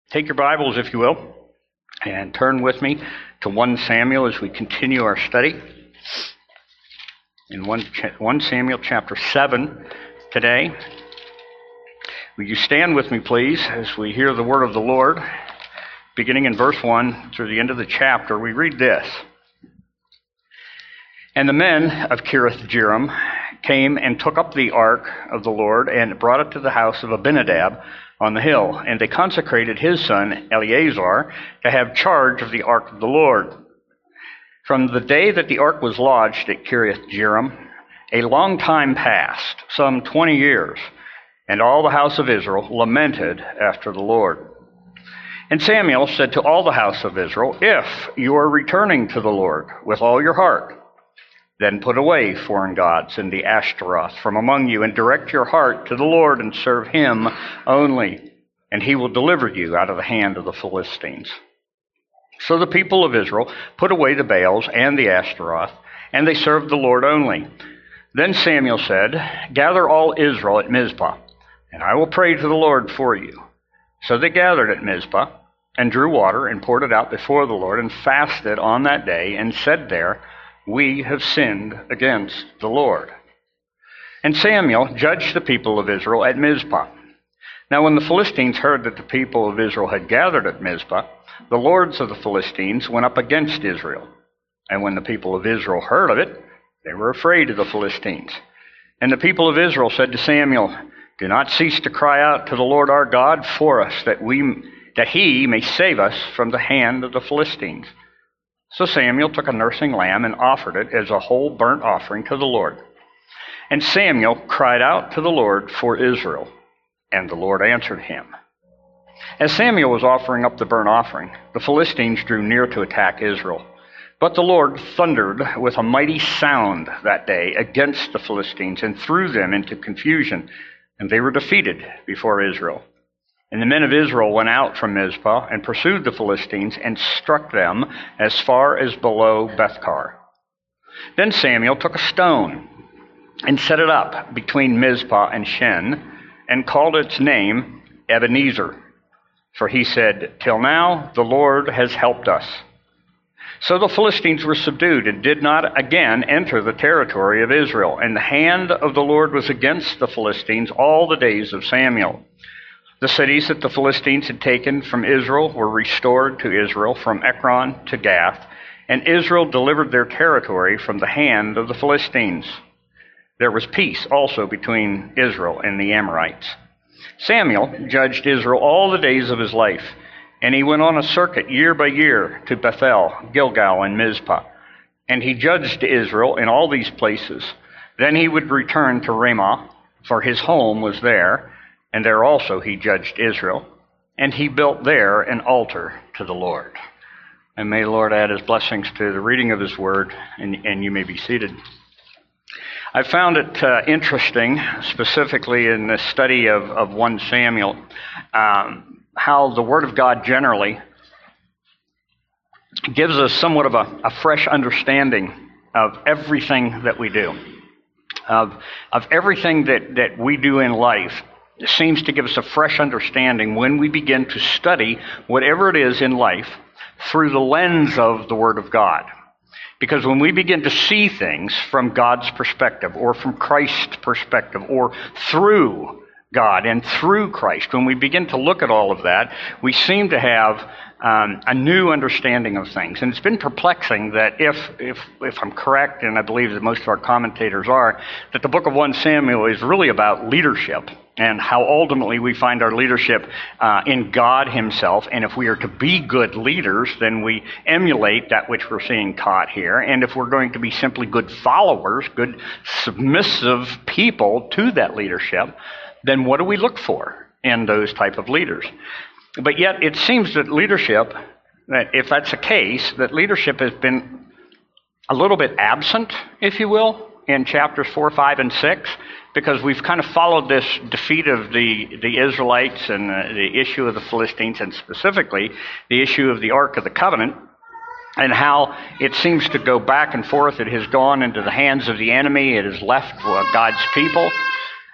Take your Bibles, if you will, and turn with me to 1 Samuel as we continue our study. In 1 Samuel chapter 7 today. Will you stand with me, please, as we hear the word of the Lord? Beginning in verse 1 through the end of the chapter, we read this. And the men of Kiriath-Jearim came and took up the ark of the Lord and brought it to the house of Abinadab on the hill. And they consecrated his son Eleazar to have charge of the ark of the Lord. From the day that the ark was lodged at Kiriath-Jearim, a long time passed, some 20 years, and all the house of Israel lamented after the Lord. And Samuel said to all the house of Israel, if you are returning to the Lord with all your heart, then put away foreign gods and the Ashtaroth from among you, and direct your heart to the Lord and serve him only, and he will deliver you out of the hand of the Philistines. So the people of Israel put away the Baals and the Ashtaroth, and they served the Lord only. Then Samuel said, gather all Israel at Mizpah, and I will pray to the Lord for you. So they gathered at Mizpah, and drew water, and poured it out before the Lord, and fasted on that day, and said there, we have sinned against the Lord. And Samuel judged the people of Israel at Mizpah. Now when the Philistines heard that the people of Israel had gathered at Mizpah, the lords of the Philistines went up against Israel. And when the people of Israel heard of it, they were afraid of the Philistines. And the people of Israel said to Samuel, do not cease to cry out to the Lord our God for us, that he may save us from the hand of the Philistines. So Samuel took a nursing lamb and offered it as a whole burnt offering to the Lord. And Samuel cried out to the Lord for Israel, and the Lord answered him. As Samuel was offering up the burnt offering, the Philistines drew near to attack Israel. But the Lord thundered with a mighty sound that day against the Philistines and threw them into confusion, and they were defeated before Israel. And the men of Israel went out from Mizpah and pursued the Philistines and struck them as far as below Bethkar. Then Samuel took a stone and set it up between Mizpah and Shen and called its name Ebenezer. For he said, till now the Lord has helped us. So the Philistines were subdued and did not again enter the territory of Israel. And the hand of the Lord was against the Philistines all the days of Samuel. The cities that the Philistines had taken from Israel were restored to Israel from Ekron to Gath, and Israel delivered their territory from the hand of the Philistines. There was peace also between Israel and the Amorites. Samuel judged Israel all the days of his life, and he went on a circuit year by year to Bethel, Gilgal, and Mizpah. And he judged Israel in all these places. Then he would return to Ramah, for his home was there, and there also he judged Israel, and he built there an altar to the Lord. And may the Lord add his blessings to the reading of his word, and you may be seated. I found it interesting, specifically in the study of 1 Samuel, how the Word of God generally gives us somewhat of a fresh understanding of everything that we do, of everything that we do in life. It seems to give us a fresh understanding when we begin to study whatever it is in life through the lens of the Word of God. Because when we begin to see things from God's perspective, or from Christ's perspective, or through God and through Christ, when we begin to look at all of that, we seem to have a new understanding of things. And it's been perplexing that if I'm correct, and I believe that most of our commentators are, that the book of 1 Samuel is really about leadership and how ultimately we find our leadership in God himself. And if we are to be good leaders, then we emulate that which we're seeing taught here. And if we're going to be simply good followers, good submissive people to that leadership, then what do we look for in those type of leaders? But yet it seems that leadership, that if that's the case, that leadership has been a little bit absent, if you will, in chapters 4, 5, and 6, because we've kind of followed this defeat of the Israelites and the issue of the Philistines, and specifically the issue of the Ark of the Covenant, and how it seems to go back and forth. It has gone into the hands of the enemy. It has left God's people.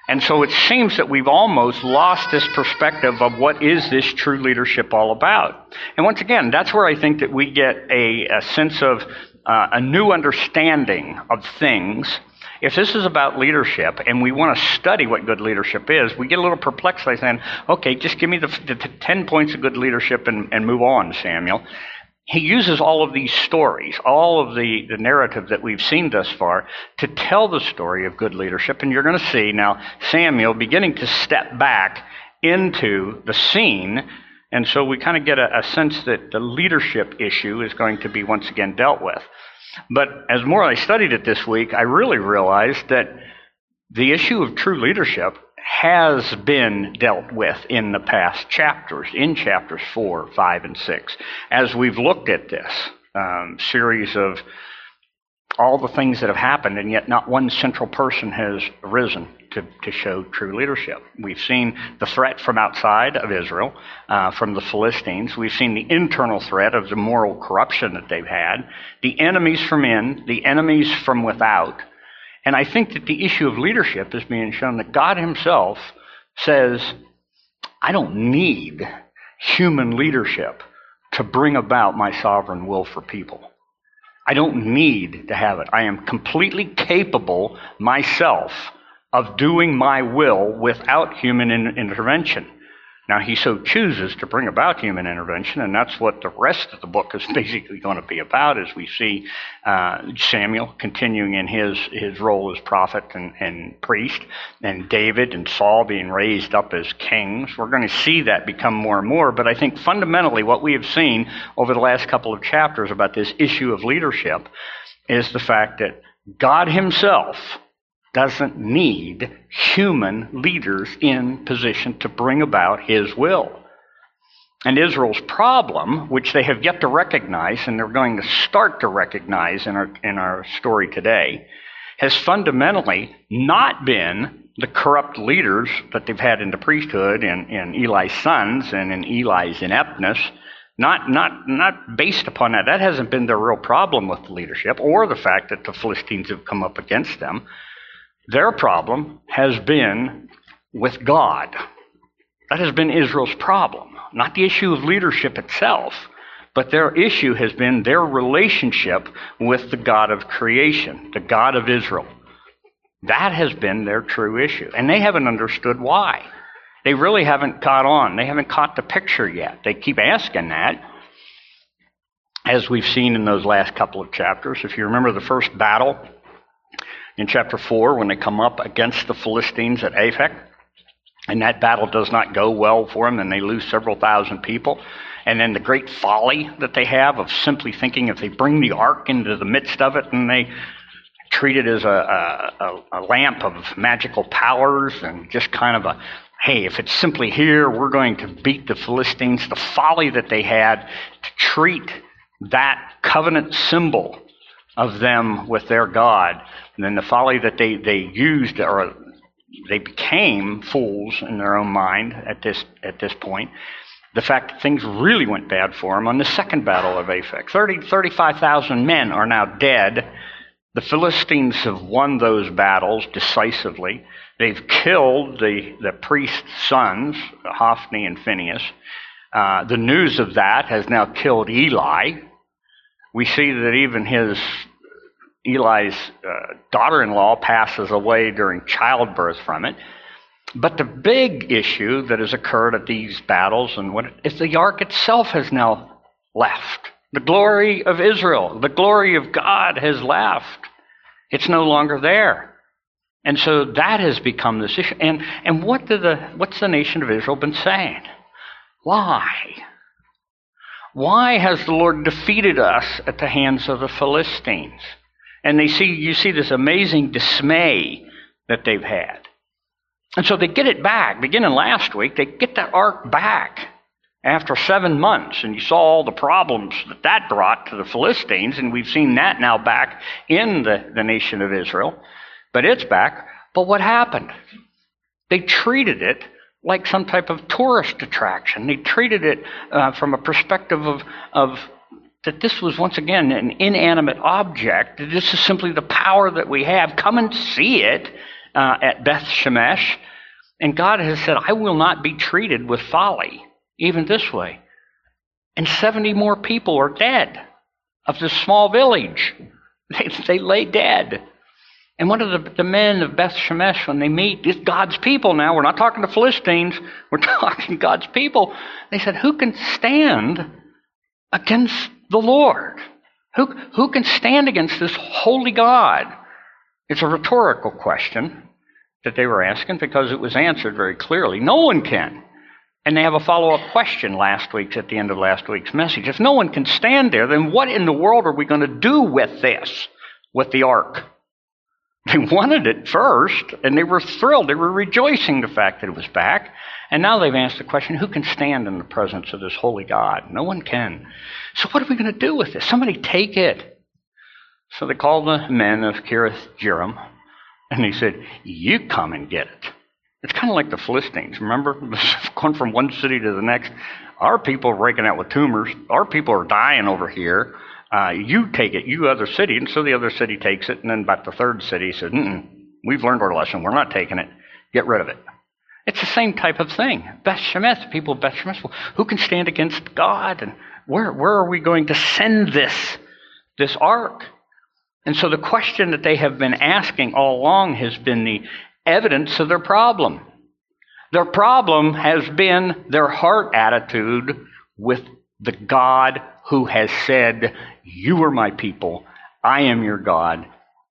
And so it seems that we've almost lost this perspective of what is this true leadership all about. And once again, that's where I think that we get a sense of a new understanding of things. If this is about leadership and we want to study what good leadership is, we get a little perplexed by saying, okay, just give me the 10 points of good leadership and move on, Samuel. He uses all of these stories, all of the narrative that we've seen thus far, to tell the story of good leadership. And you're going to see now Samuel beginning to step back into the scene. And so we kind of get a sense that the leadership issue is going to be once again dealt with. But as more I studied it this week, I really realized that the issue of true leadership has been dealt with in the past chapters, in chapters 4, 5, and 6, as we've looked at this series of all the things that have happened, and yet not one central person has arisen to show true leadership. We've seen the threat from outside of Israel, from the Philistines. We've seen the internal threat of the moral corruption that they've had, the enemies from in, the enemies from without. And I think that the issue of leadership is being shown that God himself says, I don't need human leadership to bring about my sovereign will for people. I don't need to have it. I am completely capable myself of doing my will without human intervention. Now, he so chooses to bring about human intervention, and that's what the rest of the book is basically going to be about, as we see Samuel continuing in his role as prophet and priest, and David and Saul being raised up as kings. We're going to see that become more and more, but I think fundamentally what we have seen over the last couple of chapters about this issue of leadership is the fact that God himself doesn't need human leaders in position to bring about his will. And Israel's problem, which they have yet to recognize, and they're going to start to recognize in our story today, has fundamentally not been the corrupt leaders that they've had in the priesthood in Eli's sons and in Eli's ineptness. Not based upon that. That hasn't been their real problem with the leadership, or the fact that the Philistines have come up against them. Their problem has been with God. That has been Israel's problem. Not the issue of leadership itself, but their issue has been their relationship with the God of creation, the God of Israel. That has been their true issue. And they haven't understood why. They really haven't caught on. They haven't caught the picture yet. They keep asking that, as we've seen in those last couple of chapters. If you remember the first battle, in chapter 4, when they come up against the Philistines at Aphek, and that battle does not go well for them, and they lose several thousand people. And then the great folly that they have of simply thinking if they bring the ark into the midst of it and they treat it as a lamp of magical powers and just kind of hey, if it's simply here, we're going to beat the Philistines. The folly that they had to treat that covenant symbol of them with their God, and then the folly that they used, or they became fools in their own mind at this point. The fact that things really went bad for them on the second battle of Aphek. 35,000 men are now dead. The Philistines have won those battles decisively. They've killed the priest's sons, Hophni and Phinehas. The news of that has now killed Eli. We see that even Eli's daughter-in-law passes away during childbirth from it. But the big issue that has occurred at these battles is the ark itself has now left. The glory of Israel, the glory of God has left. It's no longer there. And so that has become this issue. And what's the nation of Israel been saying? Why? Why has the Lord defeated us at the hands of the Philistines? And you see this amazing dismay that they've had. And so they get it back. Beginning last week, they get that ark back after 7 months. And you saw all the problems that brought to the Philistines. And we've seen that now back in the nation of Israel. But it's back. But what happened? They treated it like some type of tourist attraction. They treated it from a perspective of that this was, once again, an inanimate object. This is simply the power that we have. Come and see it. at Beth Shemesh. And God has said, I will not be treated with folly, even this way. And 70 more people are dead of this small village. They lay dead. And one of the men of Beth Shemesh, when they meet, is God's people now. We're not talking to Philistines. We're talking God's people. They said, who can stand against the Lord? Who can stand against this holy God? It's a rhetorical question that they were asking because it was answered very clearly. No one can. And they have a follow-up question at the end of last week's message. If no one can stand there, then what in the world are we going to do with this, with the ark? They wanted it first, and they were thrilled. They were rejoicing the fact that it was back. And now they've asked the question, who can stand in the presence of this holy God? No one can. So what are we going to do with this? Somebody take it. So they called the men of Kiriath Jearim, and they said, you come and get it. It's kind of like the Philistines. Remember? Going from one city to the next. Our people are breaking out with tumors. Our people are dying over here. You take it, you other city. And so the other city takes it, and then about the third city says, we've learned our lesson. We're not taking it. Get rid of it. It's the same type of thing. Beth Shemesh, people of Beth Shemesh, who can stand against God? And where are we going to send this ark? And so the question that they have been asking all along has been the evidence of their problem. Their problem has been their heart attitude with the God who has said, you are my people, I am your God,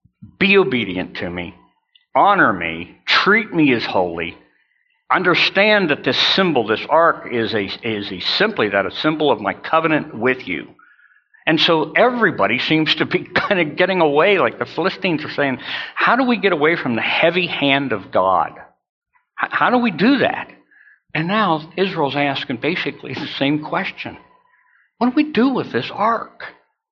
be obedient to me, honor me, treat me as holy. Understand that this symbol, this ark, is simply a symbol of my covenant with you. And so everybody seems to be kind of getting away, like the Philistines are saying, how do we get away from the heavy hand of God? How do we do that? And now Israel's asking basically the same question. What do we do with this ark?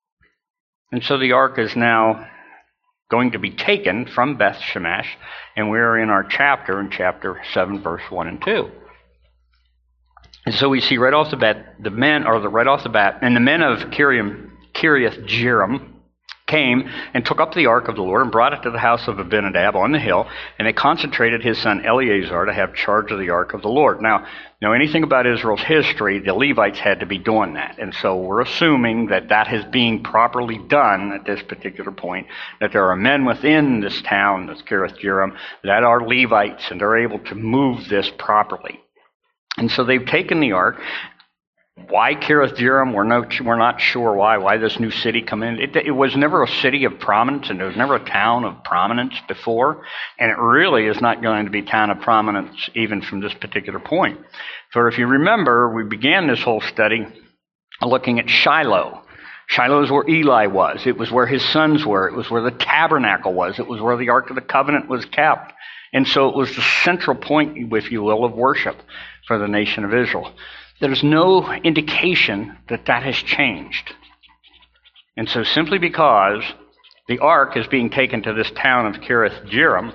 And so the ark is now going to be taken from Beth Shemesh, and we're in our chapter, in chapter 7, verse 1 and 2. And so we see right off the bat, and the men of Kiriath Jearim came and took up the ark of the Lord and brought it to the house of Abinadab on the hill, and they concentrated his son Eleazar to have charge of the ark of the Lord. Now, know anything about Israel's history, the Levites had to be doing that. And so we're assuming that is being properly done at this particular point, that there are men within this town, this Kiriath Jearim, that are Levites, and they're able to move this properly. And so they've taken the ark. Why Kiriath Jearim? We're not sure why this new city come in. It was never a city of prominence, and there was never a town of prominence before, and it really is not going to be a town of prominence even from this particular point. For if you remember, we began this whole study looking at Shiloh. Shiloh is where Eli was. It was where his sons were. It was where the tabernacle was. It was where the Ark of the Covenant was kept. And so it was the central point, if you will, of worship for the nation of Israel. There's no indication that has changed. And so simply because the ark is being taken to this town of Kiriath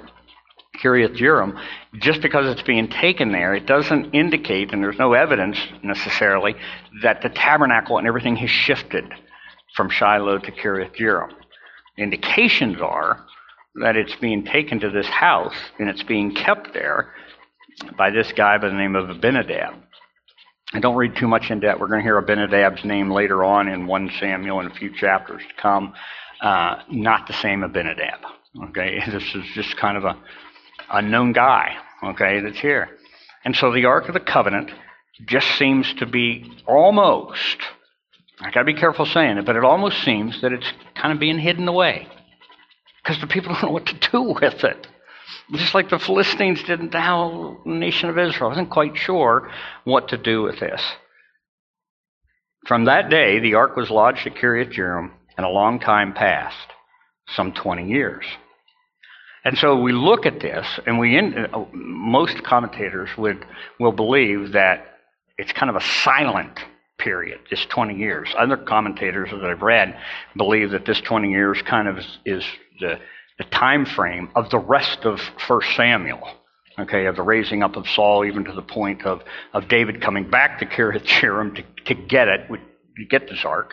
Jearim, just because it's being taken there, it doesn't indicate, and there's no evidence necessarily, that the tabernacle and everything has shifted from Shiloh to Kiriath Jearim. The indications are that it's being taken to this house, and it's being kept there by this guy by the name of Abinadab. I don't read too much into that. We're going to hear Abinadab's name later on in 1 Samuel in a few chapters to come. Not the same Abinadab. Okay, this is just kind of a unknown guy. Okay, that's here. And so the Ark of the Covenant just seems to be almost, I got to be careful saying it, but it almost seems that it's kind of being hidden away because the people don't know what to do with it. Just like the Philistines didn't, the whole nation of Israel wasn't quite sure what to do with this. From that day, the ark was lodged at Kiriath Jearim, and a long time passed, some 20 years. And so we look at this, and most commentators will believe that it's kind of a silent period, this 20 years. Other commentators that I've read believe that this 20 years kind of is the time frame of the rest of 1 Samuel, okay, of the raising up of Saul, even to the point of David coming back to Kiriath Jearim to get it, to get this ark.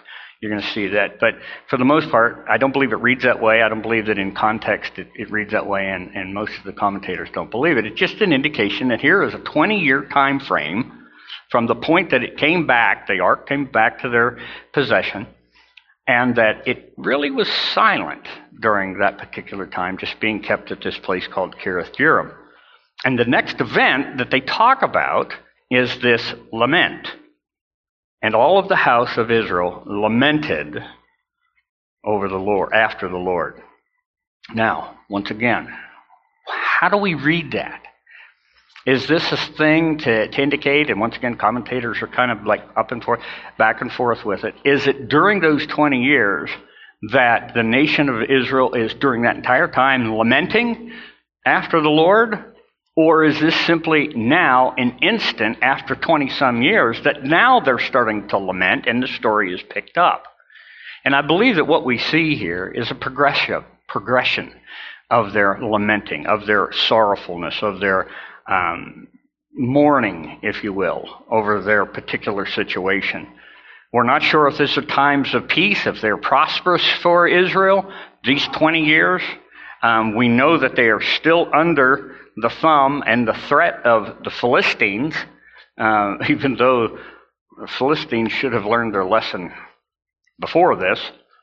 you're going to see that. But for the most part, I don't believe it reads that way. I don't believe that in context it reads that way, and most of the commentators don't believe it. It's just an indication that here is a 20-year time frame from the point that it came back, the ark came back to their possession, and that it really was silent during that particular time, just being kept at this place called Kiriath Jearim. And the next event that they talk about is this lament. And all of the house of Israel lamented over the Lord, after the Lord. Now, once again, how do we read that? Is this a thing to indicate, and once again, commentators are kind of like up and forth, back and forth with it. Is it during those 20 years that the nation of Israel is during that entire time lamenting after the Lord? Or is this simply now an instant after 20-some years that now they're starting to lament and the story is picked up? And I believe that what we see here is a progression of their lamenting, of their sorrowfulness, of their mourning, if you will, over their particular situation. We're not sure if these are times of peace, if they're prosperous for Israel, these 20 years. We know that they are still under the thumb and the threat of the Philistines, even though the Philistines should have learned their lesson before this.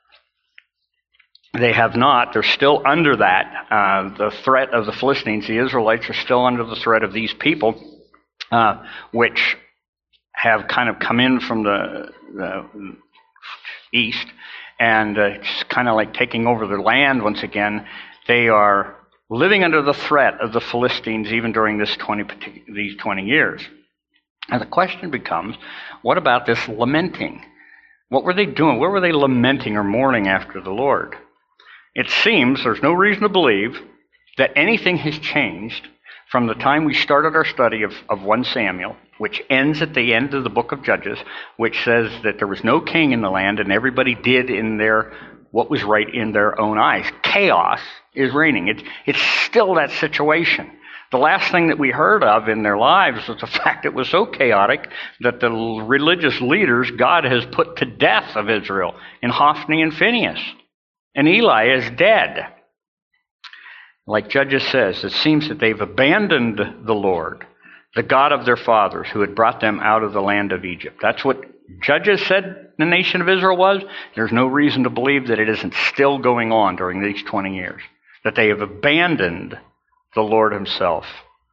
They have not. They're still under that, the threat of the Philistines. The Israelites are still under the threat of these people, which have kind of come in from the east, and it's kind of like taking over their land once again. They are living under the threat of the Philistines even during these 20 years. And the question becomes, what about this lamenting? What were they doing? Where were they lamenting or mourning after the Lord? It seems there's no reason to believe that anything has changed from the time we started our study of 1 Samuel, which ends at the end of the book of Judges, which says that there was no king in the land and everybody did in what was right in their own eyes. Chaos is reigning. It's still that situation. The last thing that we heard of in their lives was the fact it was so chaotic that the religious leaders God has put to death of Israel in Hophni and Phinehas. And Eli is dead. Like Judges says, it seems that they've abandoned the Lord, the God of their fathers, who had brought them out of the land of Egypt. That's what Judges said the nation of Israel was. There's no reason to believe that it isn't still going on during these 20 years, that they have abandoned the Lord himself.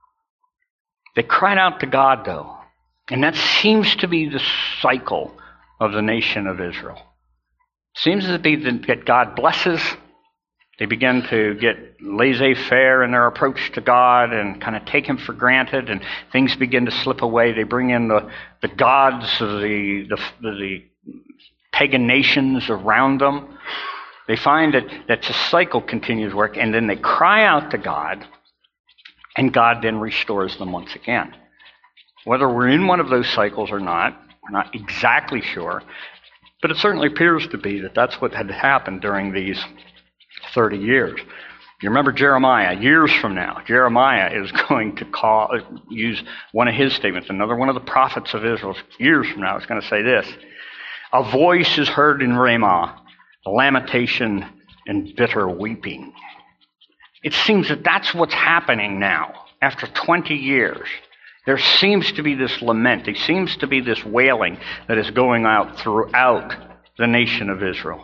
They cried out to God, though, and that seems to be the cycle of the nation of Israel. Seems to be that God blesses. They begin to get laissez-faire in their approach to God and kind of take him for granted, and things begin to slip away. They bring in the gods of the pagan nations around them. They find that the cycle continues work, and then they cry out to God, and God then restores them once again. Whether we're in one of those cycles or not, we're not exactly sure, but it certainly appears to be that that's what had happened during these 30 years. You remember Jeremiah, years from now, Jeremiah is going to use one of his statements, another one of the prophets of Israel, years from now, is going to say this: a voice is heard in Ramah, lamentation and bitter weeping. It seems that that's what's happening now, after 20 years. There seems to be this lament, there seems to be this wailing that is going out throughout the nation of Israel.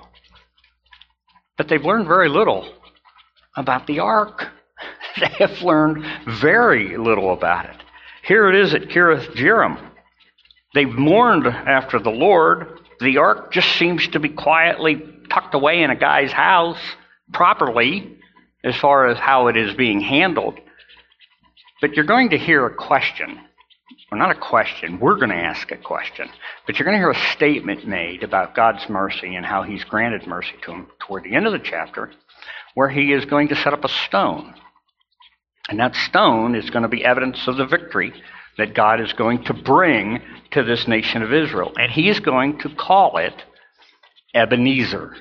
But they've learned very little about the ark. They have learned very little about it. Here it is at Kiriath Jearim. They've mourned after the Lord. The ark just seems to be quietly tucked away in a guy's house properly as far as how it is being handled. But you're going to hear a question. Or not a question, we're going to ask a question. But you're going to hear a statement made about God's mercy and how he's granted mercy to him toward the end of the chapter, where he is going to set up a stone. And that stone is going to be evidence of the victory that God is going to bring to this nation of Israel. And he is going to call it Ebenezer.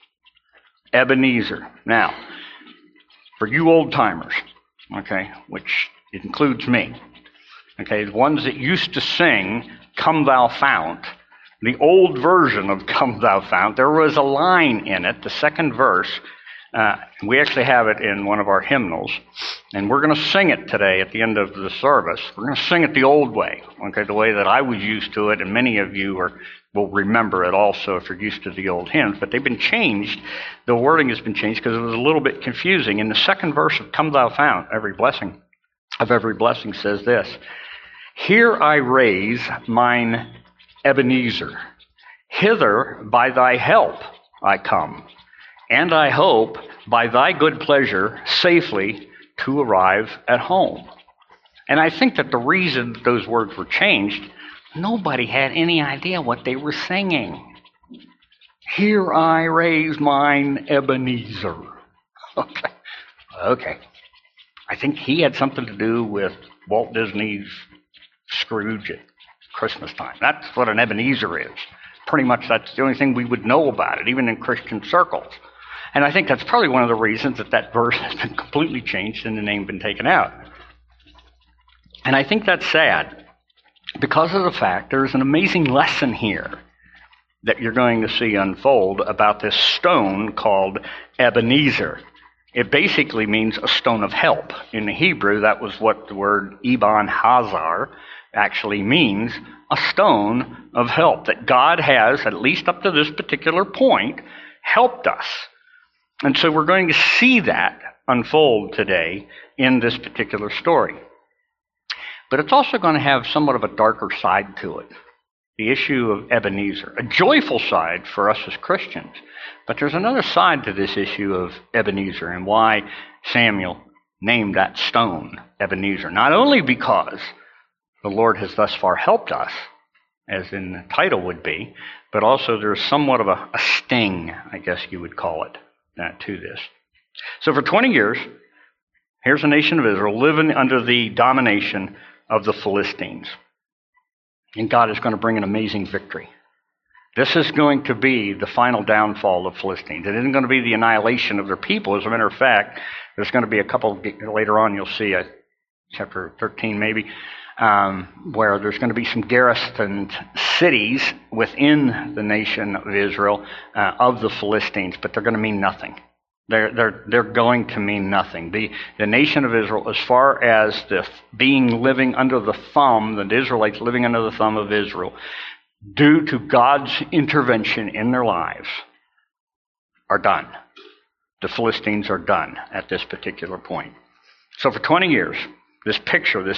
Ebenezer. Now, for you old-timers, okay, which includes me, okay, the ones that used to sing, Come Thou Fount, the old version of Come Thou Fount, there was a line in it, the second verse. We actually have it in one of our hymnals, and we're going to sing it today at the end of the service. We're going to sing it the old way, okay, the way that I was used to it, and many of you will remember it also if you're used to the old hymns, but they've been changed. The wording has been changed because it was a little bit confusing. In the second verse of Come Thou Fount, every blessing says this: Here I raise mine Ebenezer, hither by thy help I come, and I hope by thy good pleasure safely to arrive at home. And I think that the reason those words were changed, nobody had any idea what they were singing. Here I raise mine Ebenezer. Okay. I think he had something to do with Walt Disney's Scrooge at Christmas time. That's what an Ebenezer is. Pretty much that's the only thing we would know about it, even in Christian circles. And I think that's probably one of the reasons that verse has been completely changed and the name been taken out. And I think that's sad because of the fact there's an amazing lesson here that you're going to see unfold about this stone called Ebenezer. It basically means a stone of help. In the Hebrew, that was what the word Eben Hazar actually means, a stone of help, that God has, at least up to this particular point, helped us. And so we're going to see that unfold today in this particular story. But it's also going to have somewhat of a darker side to it, the issue of Ebenezer, a joyful side for us as Christians. But there's another side to this issue of Ebenezer and why Samuel named that stone Ebenezer. Not only because the Lord has thus far helped us, as in the title would be, but also there's somewhat of a sting, I guess you would call it, to this. So for 20 years, here's the nation of Israel living under the domination of the Philistines. And God is going to bring an amazing victory. This is going to be the final downfall of Philistines. It isn't going to be the annihilation of their people. As a matter of fact, there's going to be a couple, later on you'll see, chapter 13 maybe, where there's going to be some garrisoned cities within the nation of Israel of the Philistines, but they're going to mean nothing. They're going to mean nothing. The nation of Israel, as far as the living under the thumb, the Israelites living under the thumb of Israel, due to God's intervention in their lives, are done. The Philistines are done at this particular point. So for 20 years, this picture of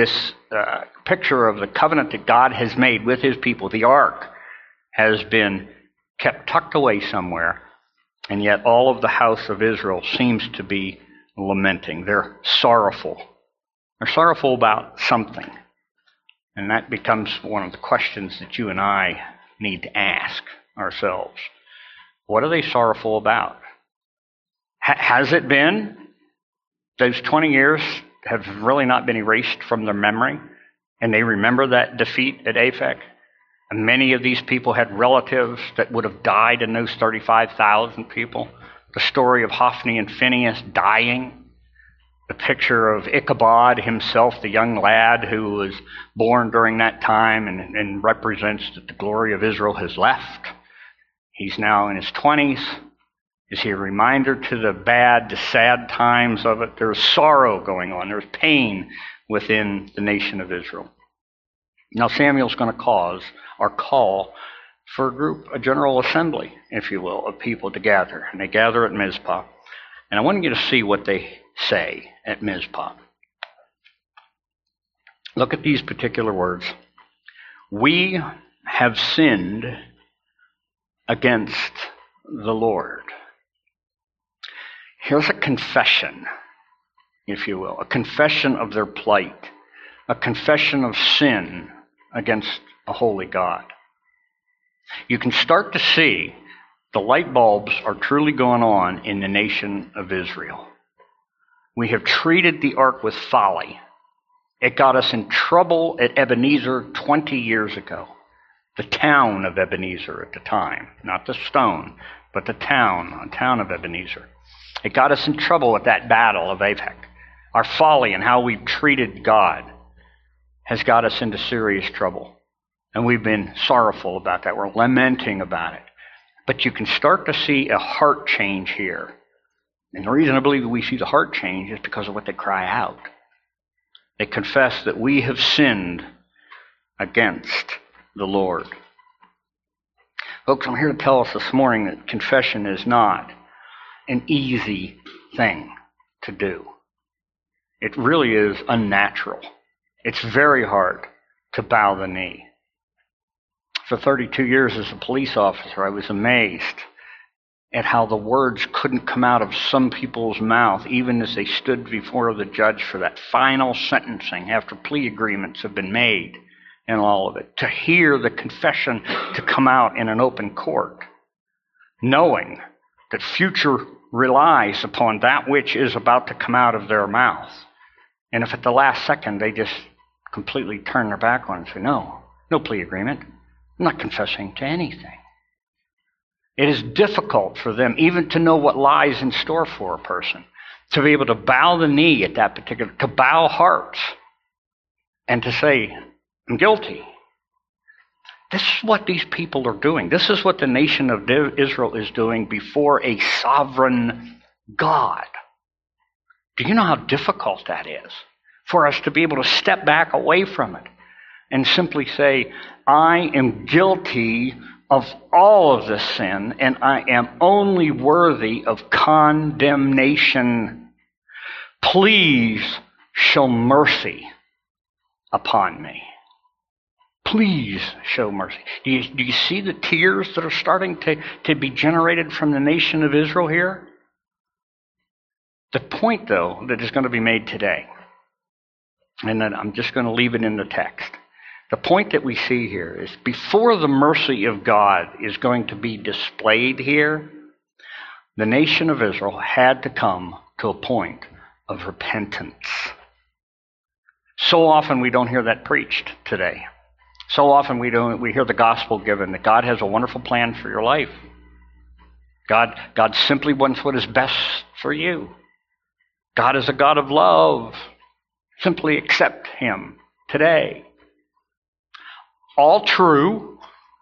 the covenant that God has made with his people, the ark, has been kept tucked away somewhere, and yet all of the house of Israel seems to be lamenting. They're sorrowful. They're sorrowful about something. And that becomes one of the questions that you and I need to ask ourselves. What are they sorrowful about? Has it been those 20 years have really not been erased from their memory, and they remember that defeat at Aphek? And many of these people had relatives that would have died in those 35,000 people. The story of Hophni and Phinehas dying. The picture of Ichabod himself, the young lad who was born during that time and represents that the glory of Israel has left. He's now in his 20s. Is he a reminder to the sad times of it? There's sorrow going on. There's pain within the nation of Israel. Now Samuel's going to call for a general assembly, if you will, of people to gather. And they gather at Mizpah. And I want you to see what they say at Mizpah. Look at these particular words. We have sinned against the Lord. Here's a confession, if you will, a confession of their plight, a confession of sin against a holy God. You can start to see the light bulbs are truly going on in the nation of Israel. We have treated the ark with folly. It got us in trouble at Ebenezer 20 years ago. The town of Ebenezer at the time, not the stone, but the town of Ebenezer. It got us in trouble at that battle of Aphek. Our folly and how we've treated God has got us into serious trouble. And we've been sorrowful about that. We're lamenting about it. But you can start to see a heart change here. And the reason I believe we see the heart change is because of what they cry out. They confess that we have sinned against the Lord. Folks, I'm here to tell us this morning that confession is not an easy thing to do. It really is unnatural. It's very hard to bow the knee. For 32 years as a police officer, I was amazed at how the words couldn't come out of some people's mouth, even as they stood before the judge for that final sentencing after plea agreements have been made and all of it. To hear the confession to come out in an open court, knowing that future relies upon that which is about to come out of their mouth. And if at the last second they just completely turn their back on it and say, no plea agreement, I'm not confessing to anything. It is difficult for them even to know what lies in store for a person, to be able to bow the knee at that particular, to bow hearts and to say, I'm guilty. This is what these people are doing. This is what the nation of Israel is doing before a sovereign God. Do you know how difficult that is for us to be able to step back away from it and simply say, I am guilty of all of this sin, and I am only worthy of condemnation. Please show mercy upon me. Please show mercy. Do you see the tears that are starting to be generated from the nation of Israel here? The point, though, that is going to be made today, and then I'm just going to leave it in the text. The point that we see here is before the mercy of God is going to be displayed here, the nation of Israel had to come to a point of repentance. So often we don't hear that preached today. So often we hear the gospel given that God has a wonderful plan for your life. God simply wants what is best for you. God is a God of love. Simply accept him today. All true,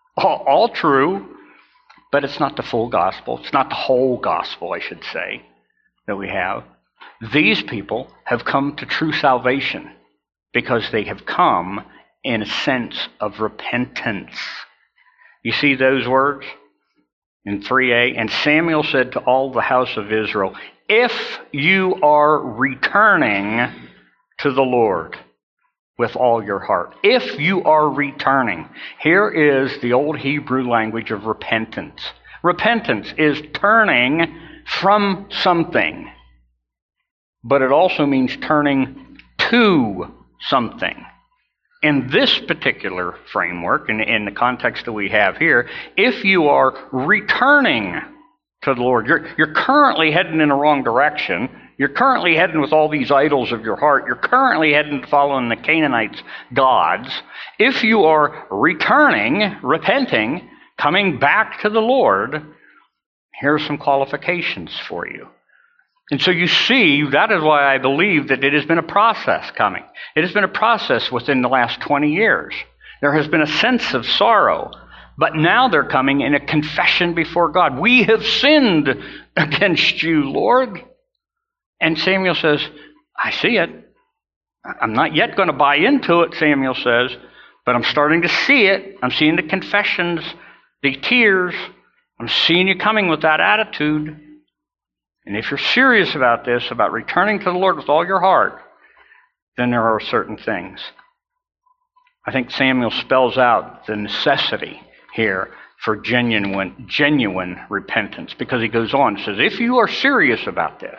but it's not the full gospel. It's not the whole gospel, I should say, that we have. These people have come to true salvation because they have come in a sense of repentance. You see those words in 3a? And Samuel said to all the house of Israel, if you are returning to the Lord with all your heart. If you are returning. Here is the old Hebrew language of repentance. Repentance is turning from something, but it also means turning to something. In this particular framework, in the context that we have here, if you are returning to the Lord, you're currently heading in the wrong direction. You're currently heading with all these idols of your heart. You're currently heading following the Canaanites' gods. If you are returning, repenting, coming back to the Lord, here are some qualifications for you. And so you see, that is why I believe that it has been a process coming. It has been a process within the last 20 years. There has been a sense of sorrow, but now they're coming in a confession before God. We have sinned against you, Lord. And Samuel says, I see it. I'm not yet going to buy into it, Samuel says, but I'm starting to see it. I'm seeing the confessions, the tears. I'm seeing you coming with that attitude. And if you're serious about this, about returning to the Lord with all your heart, then there are certain things. I think Samuel spells out the necessity here for genuine repentance, because he goes on and says, if you are serious about this,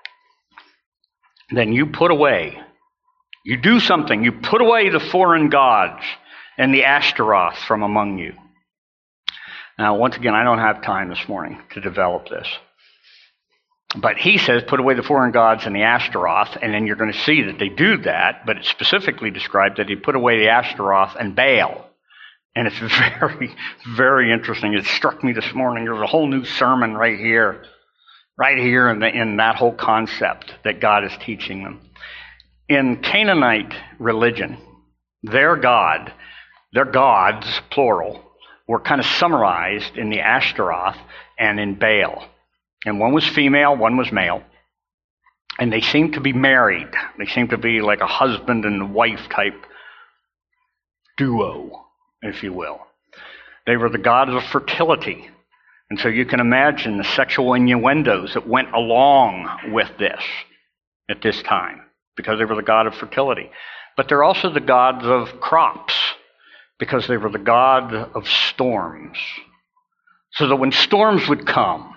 then you put away, you do something, you put away the foreign gods and the Ashtaroth from among you. Now, once again, I don't have time this morning to develop this. But he says, put away the foreign gods and the Ashtaroth, and then you're going to see that they do that, but it's specifically described that he put away the Ashtaroth and Baal. And it's very, very interesting. It struck me this morning. There's a whole new sermon right here in that whole concept that God is teaching them. In Canaanite religion, their God their gods, plural, were kind of summarized in the Ashtaroth and in Baal. And one was female, one was male. And they seemed to be married. They seemed to be like a husband and wife type duo, if you will. They were the gods of fertility. And so you can imagine the sexual innuendos that went along with this at this time, because they were the god of fertility. But they're also the gods of crops, because they were the god of storms. So that when storms would come,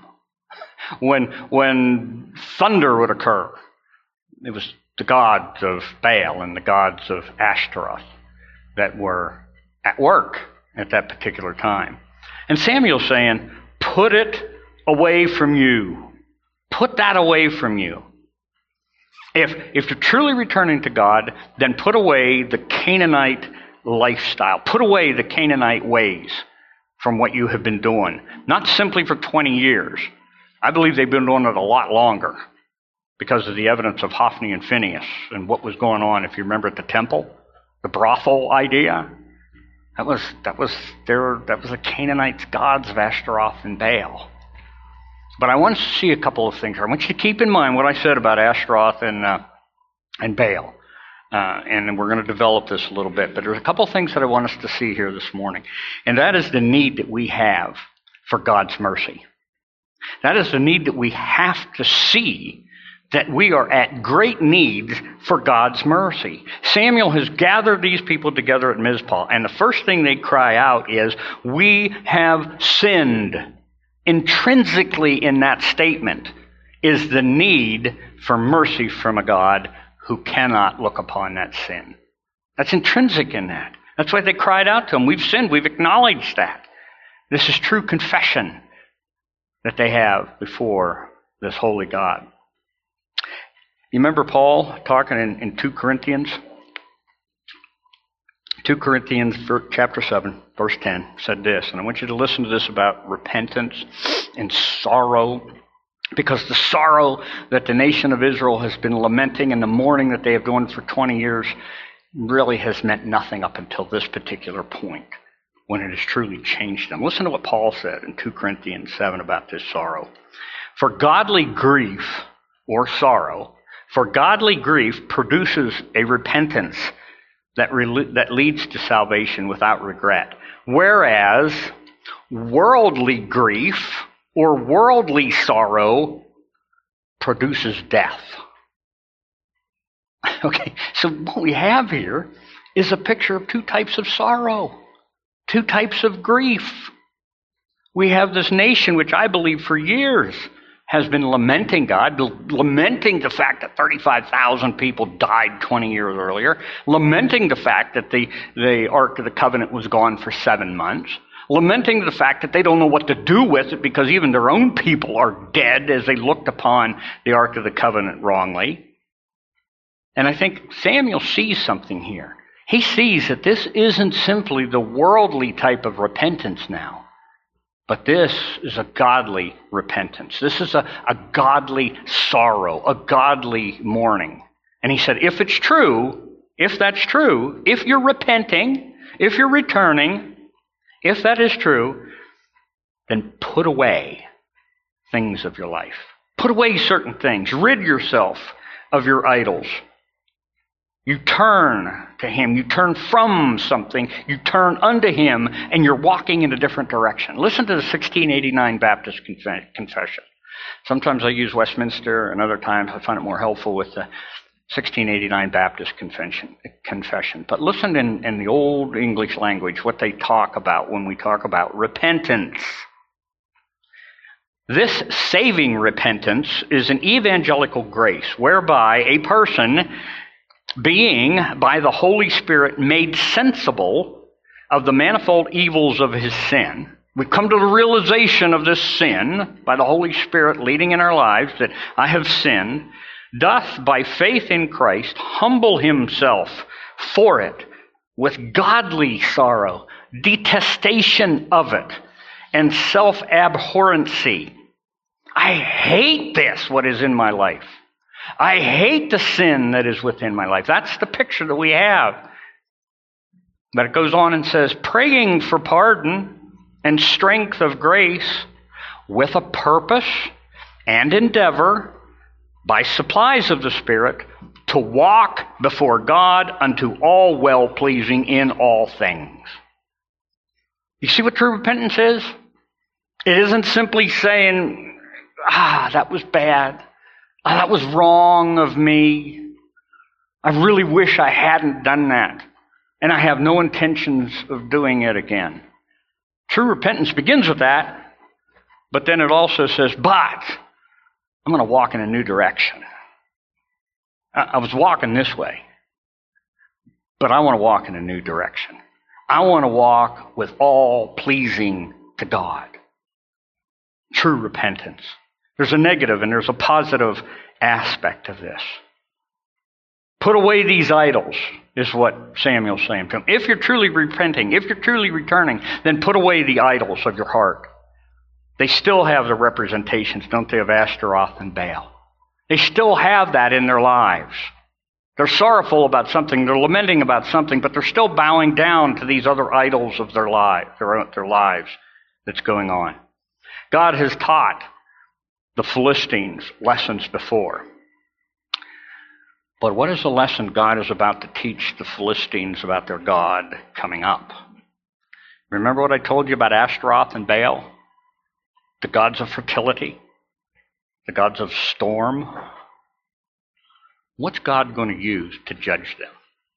when thunder would occur, it was the gods of Baal and the gods of Ashtaroth that were at work at that particular time. And Samuel's saying, put it away from you. Put that away from you. If you're truly returning to God, then put away the Canaanite lifestyle. Put away the Canaanite ways from what you have been doing. Not simply for 20 years. I believe they've been doing it a lot longer because of the evidence of Hophni and Phinehas and what was going on, if you remember, at the temple, the brothel idea. That was the Canaanites' gods of Ashtaroth and Baal. But I want to see a couple of things here. I want you to keep in mind what I said about Ashtaroth and Baal. And we're going to develop this a little bit. But there's a couple of things that I want us to see here this morning. And that is the need that we have for God's mercy. That is the need that we have to see that we are at great need for God's mercy. Samuel has gathered these people together at Mizpah, and the first thing they cry out is, we have sinned. Intrinsically in that statement is the need for mercy from a God who cannot look upon that sin. That's intrinsic in that. That's why they cried out to him. We've sinned. We've acknowledged that. This is true confession that they have before this holy God. You remember Paul talking in 2 Corinthians? 2 Corinthians chapter 7, verse 10 said this, and I want you to listen to this about repentance and sorrow, because the sorrow that the nation of Israel has been lamenting and the mourning that they have done for 20 years really has meant nothing up until this particular point, when it has truly changed them. Listen to what Paul said in 2 Corinthians 7 about this sorrow. For godly grief, or sorrow, for godly grief produces a repentance that leads to salvation without regret. Whereas worldly grief, or worldly sorrow, produces death. Okay, so what we have here is a picture of two types of sorrow. Two types of grief. We have this nation, which I believe for years has been lamenting God, lamenting the fact that 35,000 people died 20 years earlier, lamenting the fact that the Ark of the Covenant was gone for 7 months, lamenting the fact that they don't know what to do with it because even their own people are dead as they looked upon the Ark of the Covenant wrongly. And I think Samuel sees something here. He sees that this isn't simply the worldly type of repentance now, but this is a godly repentance. This is a godly sorrow, a godly mourning. And he said, if it's true, if that's true, if you're repenting, if you're returning, if that is true, then put away things of your life. Put away certain things. Rid yourself of your idols. You turn to him. You turn from something. You turn unto him, and you're walking in a different direction. Listen to the 1689 Baptist Confession. Sometimes I use Westminster, and other times I find it more helpful with the 1689 Baptist Confession. But listen in the old English language what they talk about when we talk about repentance. This saving repentance is an evangelical grace whereby a person, being by the Holy Spirit made sensible of the manifold evils of his sin, we come to the realization of this sin by the Holy Spirit leading in our lives, that I have sinned, doth by faith in Christ humble himself for it with godly sorrow, detestation of it, and self-abhorrency. I hate this, what is in my life. I hate the sin that is within my life. That's the picture that we have. But it goes on and says, praying for pardon and strength of grace with a purpose and endeavor by supplies of the Spirit to walk before God unto all well-pleasing in all things. You see what true repentance is? It isn't simply saying, that was bad. That was wrong of me. I really wish I hadn't done that. And I have no intentions of doing it again. True repentance begins with that, but then it also says, but I'm going to walk in a new direction. I was walking this way, but I want to walk in a new direction. I want to walk with all pleasing to God. True repentance. There's a negative and there's a positive aspect of this. Put away these idols, is what Samuel's saying to him. If you're truly repenting, if you're truly returning, then put away the idols of your heart. They still have the representations, don't they, of Ashtaroth and Baal. They still have that in their lives. They're sorrowful about something, they're lamenting about something, but they're still bowing down to these other idols of their lives that's going on. God has taught the Philistines lessons before. But what is the lesson God is about to teach the Philistines about their God coming up? Remember what I told you about Ashtaroth and Baal? The gods of fertility, the gods of storm. What's God going to use to judge them?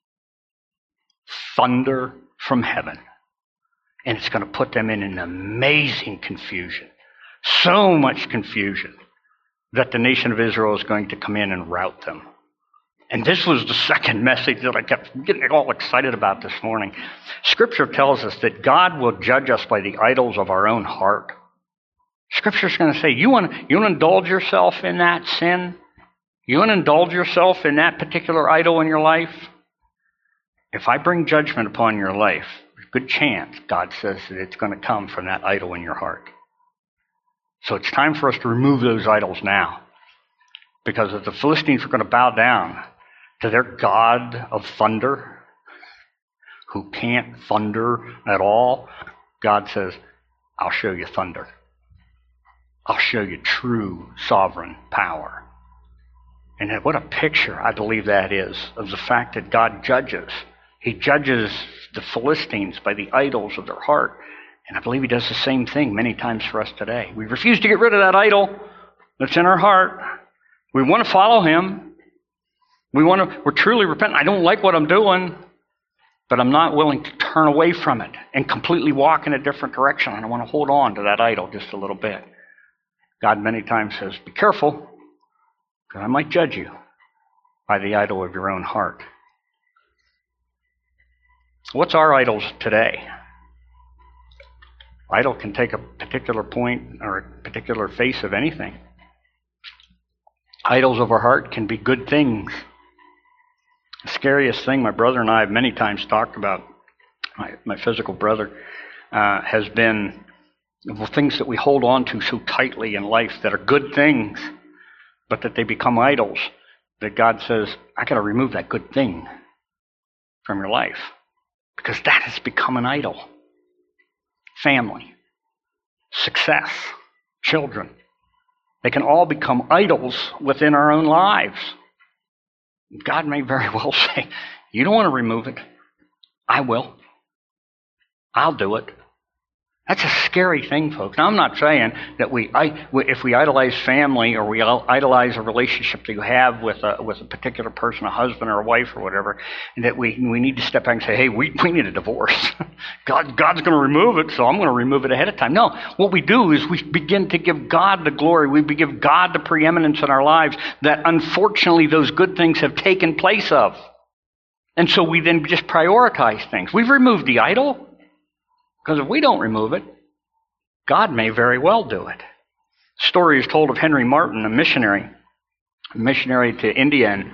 Thunder from heaven. And it's going to put them in an amazing confusion. So much confusion that the nation of Israel is going to come in and rout them. And this was the second message that I kept getting all excited about this morning. Scripture tells us that God will judge us by the idols of our own heart. Scripture's going to say, you want to indulge yourself in that sin? You want to indulge yourself in that particular idol in your life? If I bring judgment upon your life, there's a good chance, God says, that it's going to come from that idol in your heart. So it's time for us to remove those idols now. Because if the Philistines are going to bow down to their God of thunder, who can't thunder at all, God says, I'll show you thunder. I'll show you true sovereign power. And what a picture, I believe that is, of the fact that God judges. He judges the Philistines by the idols of their heart. And I believe he does the same thing many times for us today. We refuse to get rid of that idol that's in our heart. We want to follow him. We're truly repentant. I don't like what I'm doing, but I'm not willing to turn away from it and completely walk in a different direction. And I want to hold on to that idol just a little bit. God many times says, be careful, because I might judge you by the idol of your own heart. What's our idols today? Idol can take a particular point or a particular face of anything. Idols of our heart can be good things. The scariest thing my brother and I have many times talked about, my physical brother, has been things that we hold on to so tightly in life that are good things, but that they become idols, that God says, I got to remove that good thing from your life, because that has become an idol. Family, success, children, they can all become idols within our own lives. God may very well say, you don't want to remove it. I will. I'll do it. That's a scary thing, folks. Now, I'm not saying that if we idolize family or we idolize a relationship that you have with a particular person, a husband or a wife or whatever, that we need to step back and say, hey, we need a divorce. God's going to remove it, so I'm going to remove it ahead of time. No, what we do is we begin to give God the glory. We give God the preeminence in our lives that unfortunately those good things have taken place of. And so we then just prioritize things. We've removed the idol. Because if we don't remove it, God may very well do it. The story is told of Henry Martin, a missionary to India and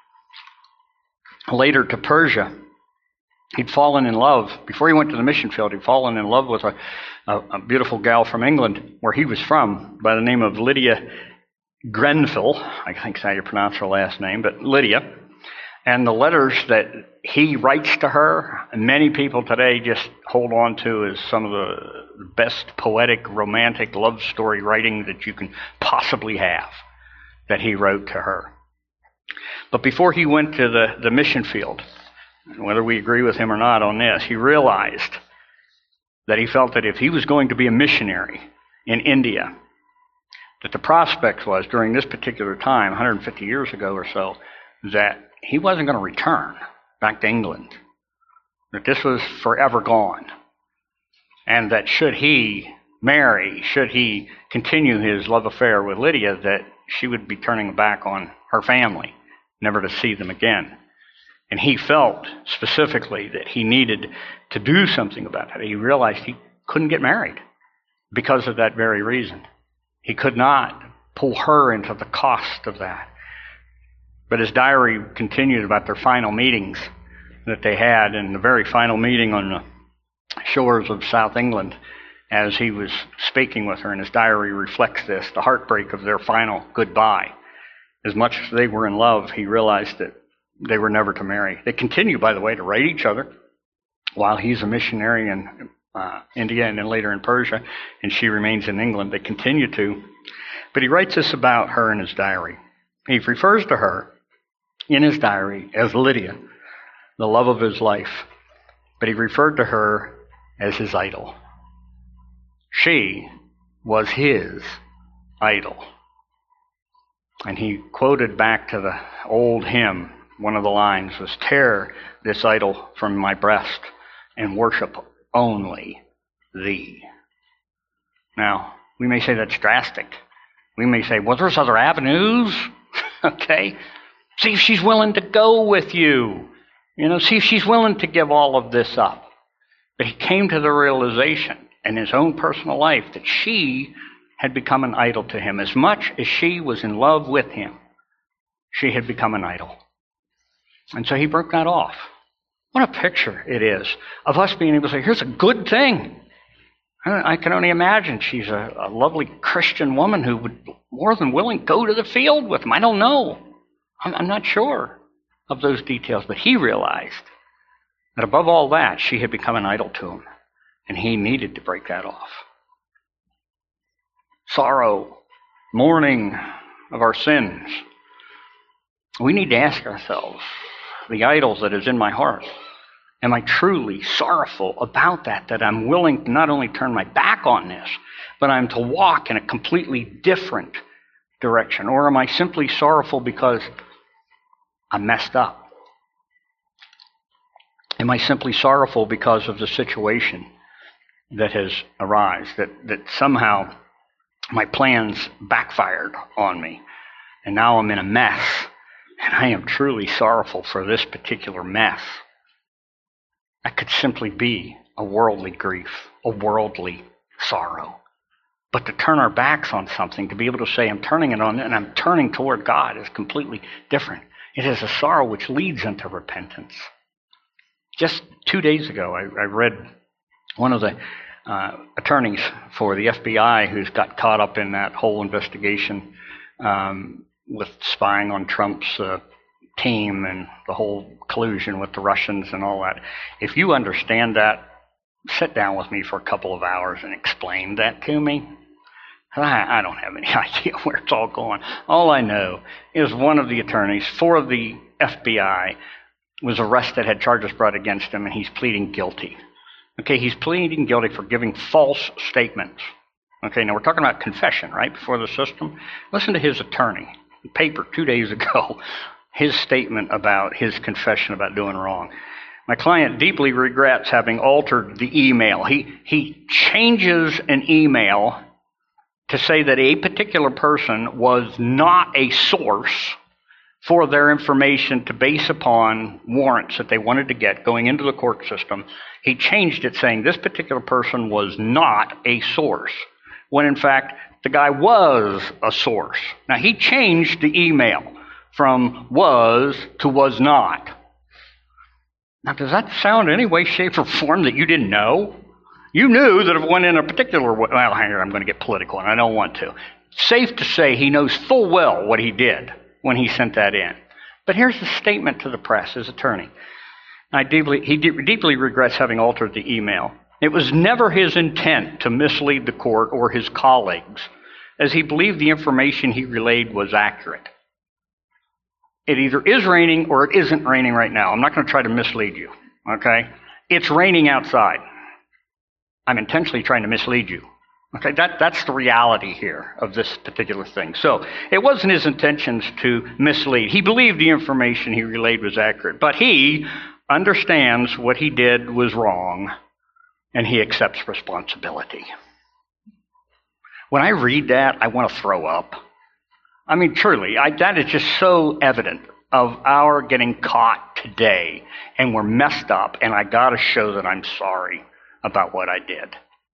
later to Persia. He'd fallen in love. Before he went to the mission field, he'd fallen in love with a beautiful gal from England, where he was from, by the name of Lydia Grenfell. I think that's how you pronounce her last name, but Lydia. And the letters that he writes to her, many people today just hold on to as some of the best poetic, romantic love story writing that you can possibly have, that he wrote to her. But before he went to the mission field, whether we agree with him or not on this, he realized that he felt that if he was going to be a missionary in India, that the prospect was, during this particular time, 150 years ago or so, that he wasn't going to return back to England, that this was forever gone, and that should he marry, should he continue his love affair with Lydia, that she would be turning back on her family, never to see them again. And he felt specifically that he needed to do something about that. He realized he couldn't get married because of that very reason. He could not pull her into the cost of that. But his diary continued about their final meetings that they had, and the very final meeting on the shores of South England, as he was speaking with her, and his diary reflects this, the heartbreak of their final goodbye. As much as they were in love, he realized that they were never to marry. They continue, by the way, to write each other while he's a missionary in India and then later in Persia, and she remains in England. They continue to. But he writes this about her in his diary. He refers to her in his diary as Lydia, the love of his life. But he referred to her as his idol. She was his idol. And he quoted back to the old hymn. One of the lines was, "Tear this idol from my breast and worship only thee." Now, we may say that's drastic. We may say, well, there's other avenues. Okay? See if she's willing to go with you. See if she's willing to give all of this up. But he came to the realization in his own personal life that she had become an idol to him. As much as she was in love with him, she had become an idol. And so he broke that off. What a picture it is of us being able to say, here's a good thing. I can only imagine she's a lovely Christian woman who would more than willing go to the field with him. I don't know. I'm not sure of those details. But he realized that above all that, she had become an idol to him. And he needed to break that off. Sorrow, mourning of our sins. We need to ask ourselves, the idols that is in my heart, am I truly sorrowful about that I'm willing to not only turn my back on this, but I'm to walk in a completely different direction? Or am I simply sorrowful because I messed up? Am I simply sorrowful because of the situation that has arisen, that somehow my plans backfired on me, and now I'm in a mess? And I am truly sorrowful for this particular mess. That could simply be a worldly grief, a worldly sorrow. But to turn our backs on something, to be able to say, I'm turning it on and I'm turning toward God, is completely different. It is a sorrow which leads into repentance. Just 2 days ago, I read one of the attorneys for the FBI who's got caught up in that whole investigation with spying on Trump's team and the whole collusion with the Russians and all that. If you understand that, sit down with me for a couple of hours and explain that to me. I don't have any idea where it's all going. All I know is one of the attorneys for the FBI was arrested, had charges brought against him, and he's pleading guilty. Okay, he's pleading guilty for giving false statements. Okay, now we're talking about confession, right, before the system. Listen to his attorney. Paper 2 days ago, his statement about his confession about doing wrong. My client deeply regrets having altered the email. He changes an email to say that a particular person was not a source for their information to base upon warrants that they wanted to get going into the court system. He changed it saying this particular person was not a source, when in fact the guy was a source. Now, he changed the email from was to was not. Now, does that sound in any way, shape, or form that you didn't know? You knew that if it went in a particular way. Well, I'm going to get political, and I don't want to. Safe to say he knows full well what he did when he sent that in. But here's the statement to the press, his attorney. He deeply regrets having altered the email. It was never his intent to mislead the court or his colleagues, as he believed the information he relayed was accurate. It either is raining or it isn't raining right now. I'm not going to try to mislead you, okay? It's raining outside. I'm intentionally trying to mislead you. Okay, that's the reality here of this particular thing. So it wasn't his intentions to mislead. He believed the information he relayed was accurate, but he understands what he did was wrong, and he accepts responsibility. When I read that, I want to throw up. I mean, truly, that is just so evident of our getting caught today, and we're messed up, and I got to show that I'm sorry about what I did.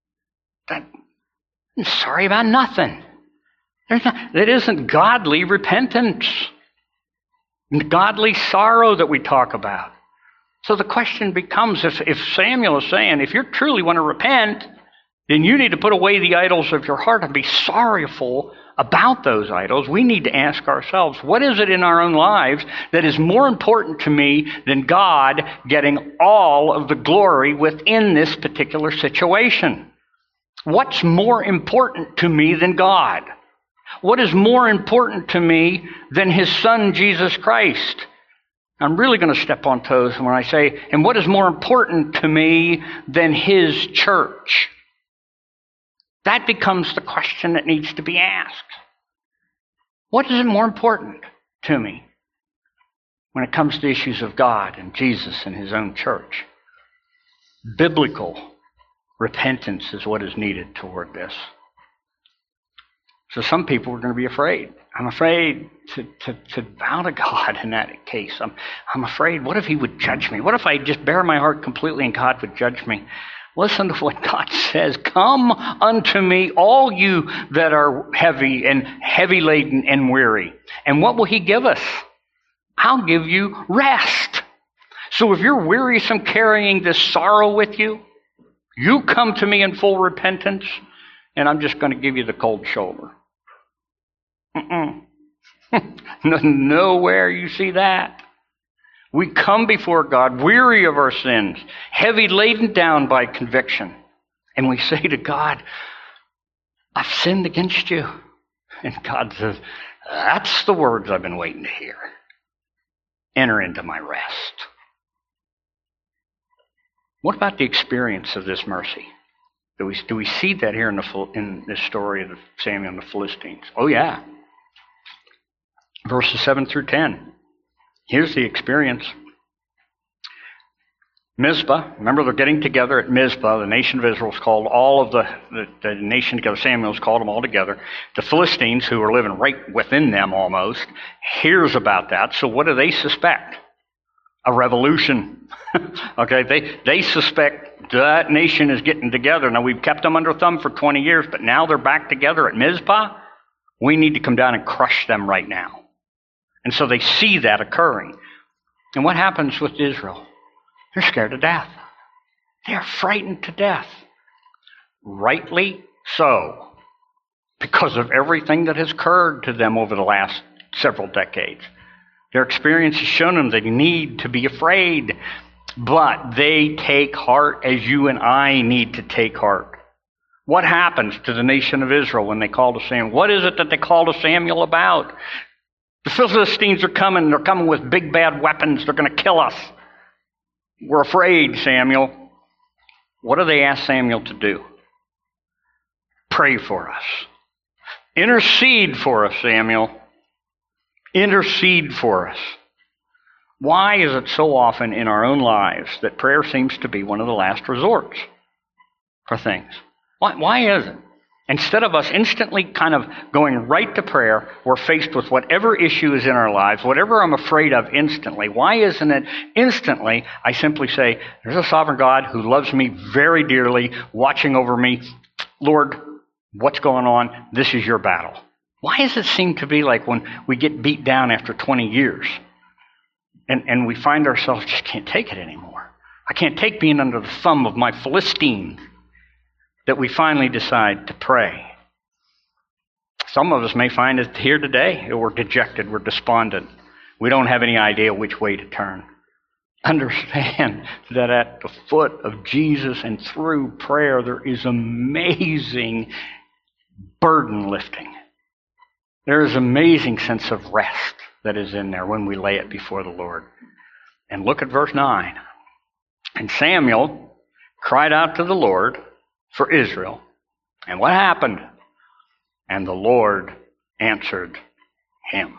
I'm sorry about nothing. That isn't godly repentance, godly sorrow that we talk about. So the question becomes, if Samuel is saying, if you truly want to repent, then you need to put away the idols of your heart and be sorrowful about those idols. We need to ask ourselves, what is it in our own lives that is more important to me than God getting all of the glory within this particular situation? What's more important to me than God? What is more important to me than His Son, Jesus Christ? I'm really going to step on toes when I say, and what is more important to me than His church? That becomes the question that needs to be asked. What is more important to me when it comes to issues of God and Jesus and His own church? Biblical repentance is what is needed toward this. So some people are going to be afraid. I'm afraid to bow to God in that case. I'm afraid, what if He would judge me? What if I just bare my heart completely and God would judge me? Listen to what God says. Come unto me, all you that are heavy laden and weary. And what will He give us? I'll give you rest. So if you're wearisome carrying this sorrow with you, you come to me in full repentance, and I'm just going to give you the cold shoulder. Nowhere you see that. We come before God weary of our sins, heavy laden down by conviction. And we say to God, I've sinned against you. And God says, that's the words I've been waiting to hear. Enter into my rest. What about the experience of this mercy? Do we see that here in this story of Samuel and the Philistines? Oh, yeah. Verses 7 through 10. Here's the experience. Mizpah, remember they're getting together at Mizpah. The nation of Israel's called all of the nation together. Samuel's called them all together. The Philistines, who are living right within them almost, hears about that. So what do they suspect? A revolution. Okay, they suspect that nation is getting together. Now, we've kept them under thumb for 20 years, but now they're back together at Mizpah. We need to come down and crush them right now. And so they see that occurring. And what happens with Israel? They're scared to death. They're frightened to death. Rightly so, because of everything that has occurred to them over the last several decades. Their experience has shown them they need to be afraid, but they take heart as you and I need to take heart. What happens to the nation of Israel when they call to Samuel? What is it that they call to Samuel about? The Philistines are coming. They're coming with big bad weapons. They're going to kill us. We're afraid, Samuel. What do they ask Samuel to do? Pray for us. Intercede for us, Samuel. Intercede for us. Why is it so often in our own lives that prayer seems to be one of the last resorts for things? Why is it? Instead of us instantly kind of going right to prayer, we're faced with whatever issue is in our lives, whatever I'm afraid of instantly. Why isn't it instantly I simply say, there's a sovereign God who loves me very dearly, watching over me. Lord, what's going on? This is your battle. Why does it seem to be like when we get beat down after 20 years and we find ourselves just can't take it anymore? I can't take being under the thumb of my Philistine, that we finally decide to pray. Some of us may find it here today. We're dejected, we're despondent. We don't have any idea which way to turn. Understand that at the foot of Jesus and through prayer, there is amazing burden lifting. There is amazing sense of rest that is in there when we lay it before the Lord. And look at verse 9. And Samuel cried out to the Lord for Israel. And what happened? And the Lord answered him.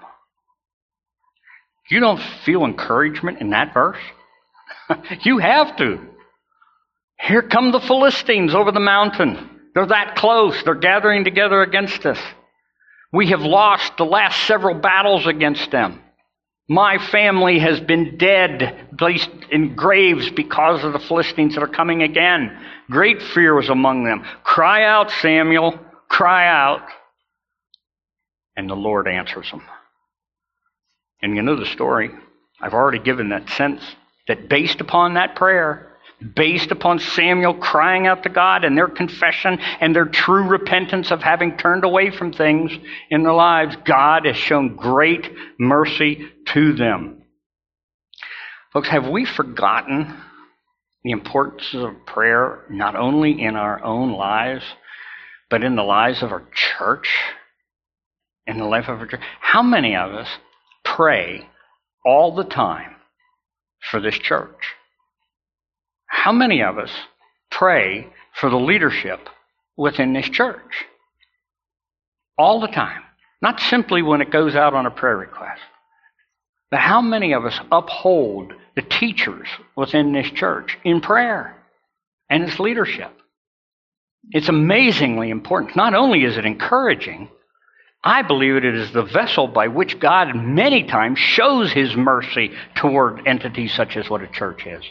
You don't feel encouragement in that verse? You have to. Here come the Philistines over the mountain. They're that close. They're gathering together against us. We have lost the last several battles against them. My family has been dead, placed in graves because of the Philistines that are coming again. Great fear was among them. Cry out, Samuel, cry out. And the Lord answers them. And you know the story. I've already given that sense that based upon that prayer, based upon Samuel crying out to God and their confession and their true repentance of having turned away from things in their lives, God has shown great mercy to them. Folks, have we forgotten the importance of prayer not only in our own lives, but in the lives of our church, in the life of our church? How many of us pray all the time for this church? How many of us pray for the leadership within this church? All the time. Not simply when it goes out on a prayer request. But how many of us uphold the teachers within this church in prayer and its leadership? It's amazingly important. Not only is it encouraging, I believe it is the vessel by which God many times shows his mercy toward entities such as what a church is.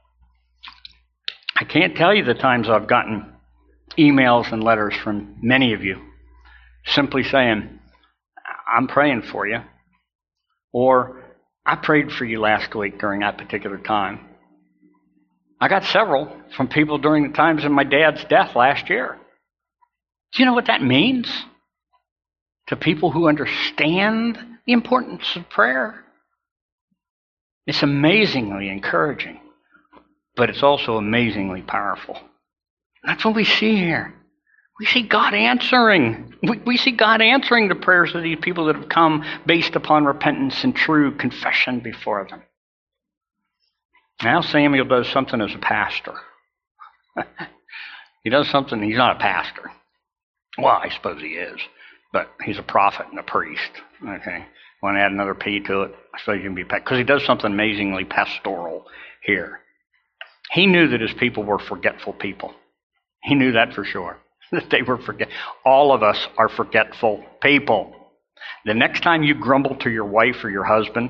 I can't tell you the times I've gotten emails and letters from many of you simply saying, I'm praying for you, or I prayed for you last week during that particular time. I got several from people during the times of my dad's death last year. Do you know what that means to people who understand the importance of prayer? It's amazingly encouraging. But it's also amazingly powerful. That's what we see here. We see God answering. We see God answering the prayers of these people that have come based upon repentance and true confession before them. Now Samuel does something as a pastor. He does something, he's not a pastor. Well, I suppose he is, but he's a prophet and a priest. Okay, want to add another P to it? I suppose you can be, because he does something amazingly pastoral here. He knew that his people were forgetful people. He knew that for sure. That they were all of us are forgetful people. The next time you grumble to your wife or your husband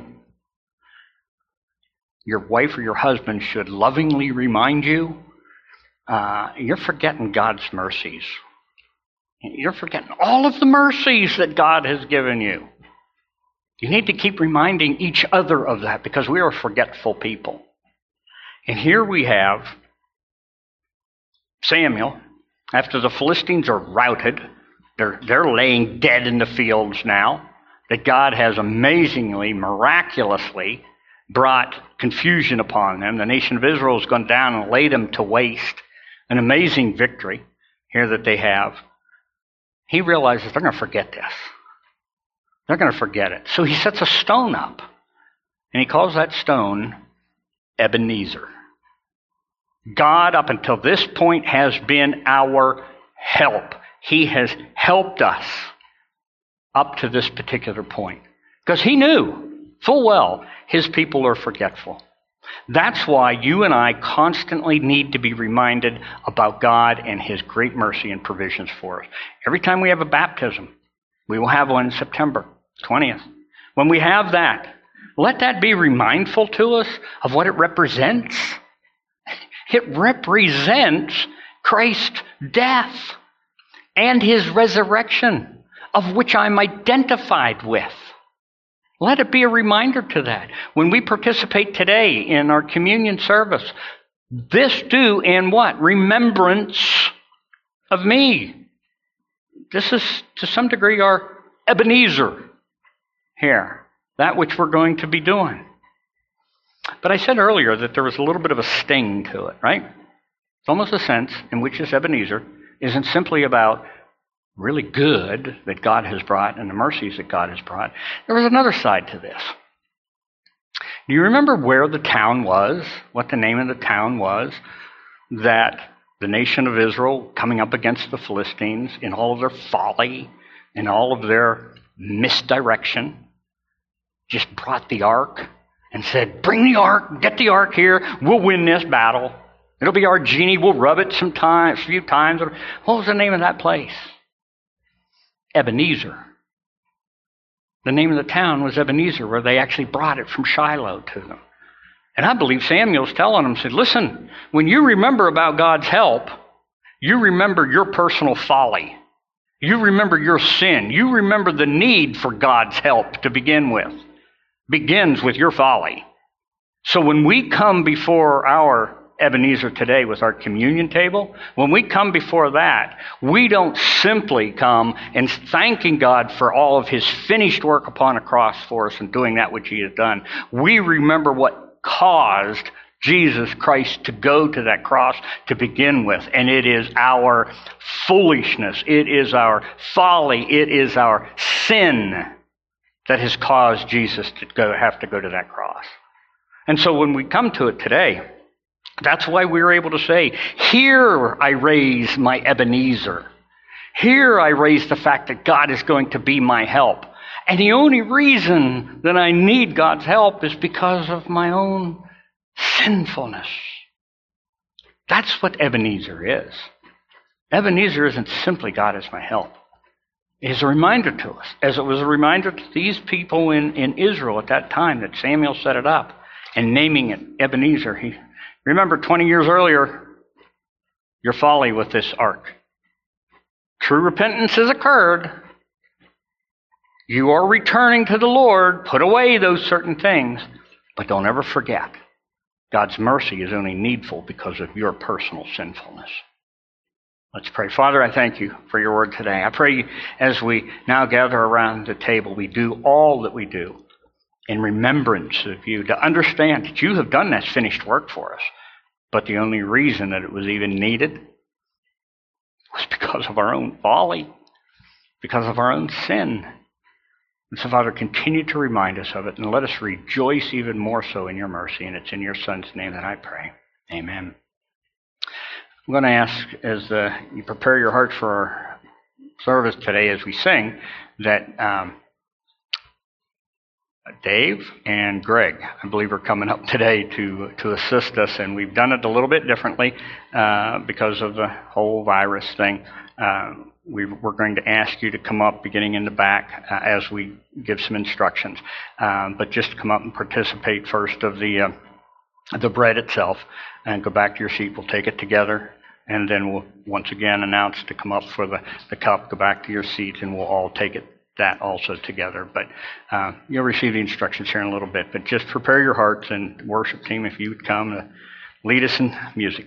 should lovingly remind you, you're forgetting God's mercies. You're forgetting all of the mercies that God has given you. You need to keep reminding each other of that because we are forgetful people. And here we have Samuel, after the Philistines are routed, they're laying dead in the fields now, that God has amazingly, miraculously brought confusion upon them. The nation of Israel has gone down and laid them to waste. An amazing victory here that they have. He realizes they're going to forget this. They're going to forget it. So he sets a stone up, and he calls that stone Ebenezer. God, up until this point, has been our help. He has helped us up to this particular point. Because he knew full well his people are forgetful. That's why you and I constantly need to be reminded about God and his great mercy and provisions for us. Every time we have a baptism, we will have one September 20th. When we have that, let that be remindful to us of what it represents. It represents Christ's death and his resurrection, of which I'm identified with. Let it be a reminder to that. When we participate today in our communion service, this do in what? Remembrance of me. This is, to some degree, our Ebenezer here. that which we're going to be doing. But I said earlier that there was a little bit of a sting to it, right? It's almost a sense in which this Ebenezer isn't simply about really good that God has brought and the mercies that God has brought. There was another side to this. Do you remember where the town was, what the name of the town was, that the nation of Israel coming up against the Philistines in all of their folly, in all of their misdirection, just brought the ark and said, bring the ark, get the ark here, we'll win this battle. It'll be our genie, we'll rub it a few times. What was the name of that place? Ebenezer. The name of the town was Ebenezer, where they actually brought it from Shiloh to them. And I believe Samuel's telling them, said, listen, when you remember about God's help, you remember your personal folly. You remember your sin. You remember the need for God's help to begin with. Begins with your folly. So when we come before our Ebenezer today with our communion table, when we come before that, we don't simply come and thanking God for all of his finished work upon a cross for us and doing that which he has done. We remember what caused Jesus Christ to go to that cross to begin with. And it is our foolishness, it is our folly, it is our sin that has caused Jesus to have to go to that cross. And so when we come to it today, that's why we were able to say, here I raise my Ebenezer. Here I raise the fact that God is going to be my help. And the only reason that I need God's help is because of my own sinfulness. That's what Ebenezer is. Ebenezer isn't simply God is my help. It is a reminder to us, as it was a reminder to these people in Israel at that time that Samuel set it up and naming it Ebenezer. Remember 20 years earlier, your folly with this ark. True repentance has occurred. You are returning to the Lord. Put away those certain things. But don't ever forget, God's mercy is only needful because of your personal sinfulness. Let's pray. Father, I thank you for your word today. I pray as we now gather around the table, we do all that we do in remembrance of you, to understand that you have done that finished work for us. But the only reason that it was even needed was because of our own folly, because of our own sin. And so, Father, continue to remind us of it, and let us rejoice even more so in your mercy. And it's in your Son's name that I pray. Amen. I'm going to ask, as you prepare your heart for our service today as we sing, that Dave and Greg, I believe, are coming up today to assist us, and we've done it a little bit differently because of the whole virus thing. We're going to ask you to come up beginning in the back as we give some instructions, but just come up and participate first of the bread itself, and go back to your seat. We'll take it together, and then we'll once again announce to come up for the cup, go back to your seat, and we'll all take that also together. But you'll receive the instructions here in a little bit. But just prepare your hearts, and worship team, if you would come, lead us in music.